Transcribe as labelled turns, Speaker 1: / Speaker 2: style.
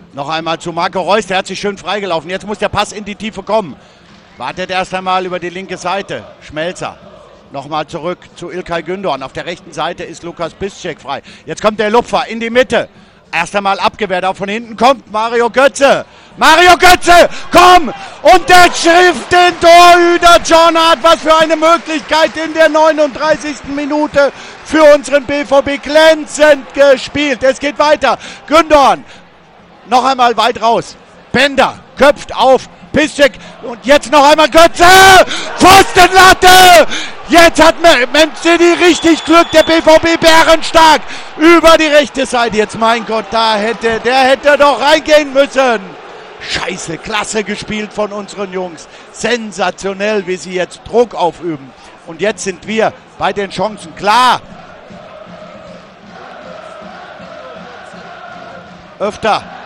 Speaker 1: Noch einmal zu Marco Reus, der hat sich schön freigelaufen. Jetzt muss der Pass in die Tiefe kommen. Wartet erst einmal über die linke Seite. Schmelzer. Nochmal zurück zu İlkay Gündoğan. Auf der rechten Seite ist Lukas Piszczek frei. Jetzt kommt der Lupfer in die Mitte. Erst einmal abgewehrt, auch von hinten kommt Mario Götze. Mario Götze, komm! Und der trifft den Torhüter John Hart. Was für eine Möglichkeit in der 39. Minute für unseren BVB. Glänzend gespielt. Es geht weiter. Gündoğan noch einmal weit raus. Bender köpft auf. Piszczek und jetzt noch einmal Götze. Pfostenlatte! Jetzt hat Man City richtig Glück. Der BVB bärenstark über die rechte Seite. Jetzt, mein Gott, der hätte doch reingehen müssen. Scheiße, klasse gespielt von unseren Jungs. Sensationell, wie sie jetzt Druck aufüben. Und jetzt sind wir bei den Chancen. Klar. Öfter.